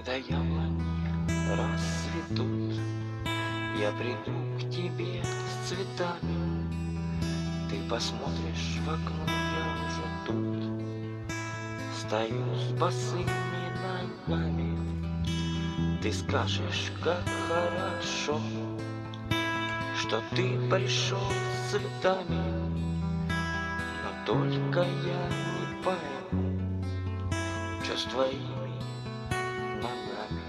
Когда яблони расцветут, я приду к тебе с цветами. Ты посмотришь в окно, я уже тут. Стою с босыми ногами. Ты скажешь, как хорошо, что ты пришел с цветами. Но только я не пойму, что с твоими ногами.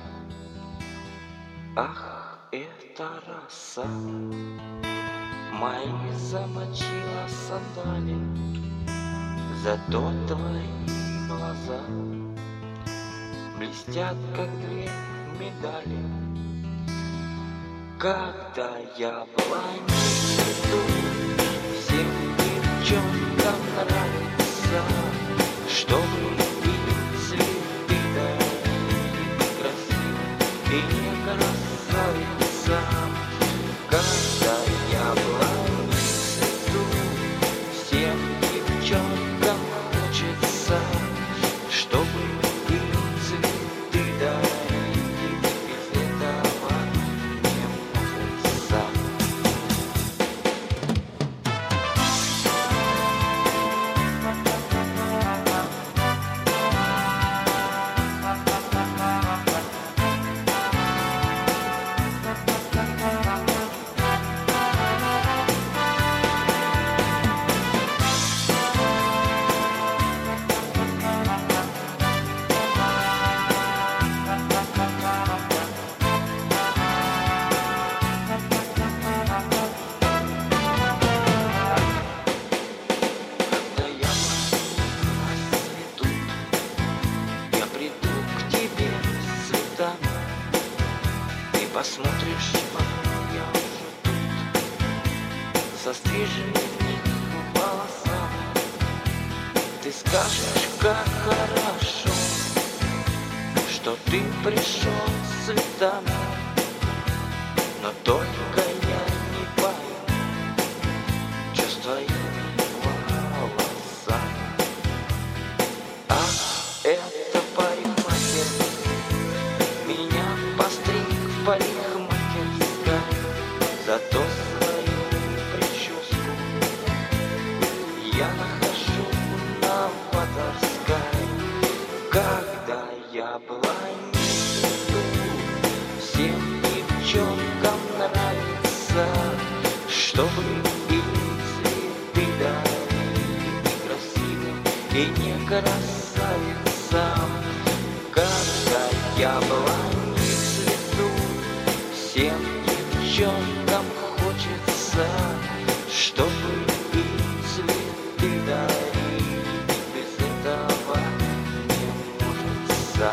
Ах, эта роса мои замочила сандали, зато твои глаза блестят, как две медали. Когда яблони цветут, всем девчонкам нравится, чтобы и цветы дарили красиво и не красавица. Когда яблони цветут, всем девчонкам хочется, чтобы и цветы дарили, без этого не может. Ты посмотришь, я уже тут, со стриженными волосами. Ты скажешь, как хорошо, что ты пришел с цветами. Но только я не пойму, что с твоими волосами. Ах, это парикмахер меня постриг в парикмахерской, зато свою прическу я нахожу на Водорской. Когда яблони цветут, всем девчонкам нравится, чтобы и цветы дарили красивым и не красавицам. Когда яблони цветут, всем девчонкам хочется, чтобы и цветы дарили, без этого не может.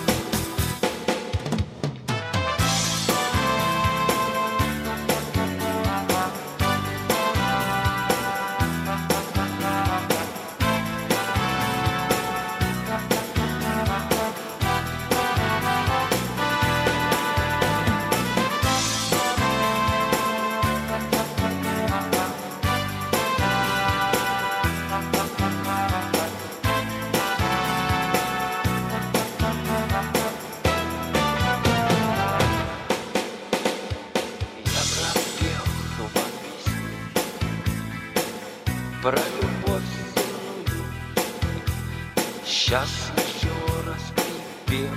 Про любовь земную сейчас еще раз припев,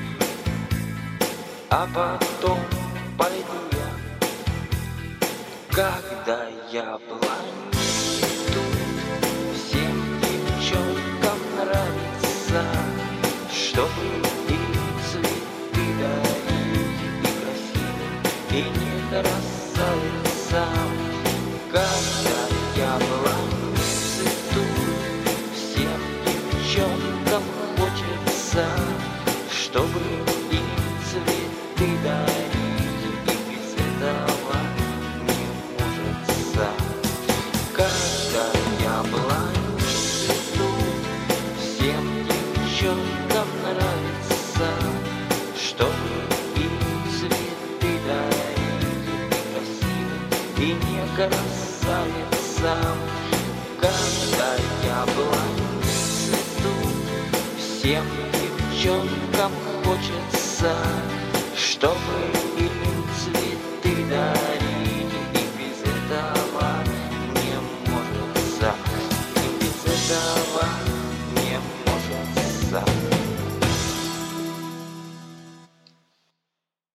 а потом пойду я. Когда яблони цветут, всем девчонкам нравится, чтобы и цветы дарили и красивым, и не красавицам. Когда яблони всем девчонкам хочется, чтобы и цветы дарили, и без этого не может. Когда яблони цветут, всем девчонкам нравится, чтобы и цветы дарили, и красивым, и не красавицам. Когда яблони цветут, всем девчонкам хочется, хочется, чтобы и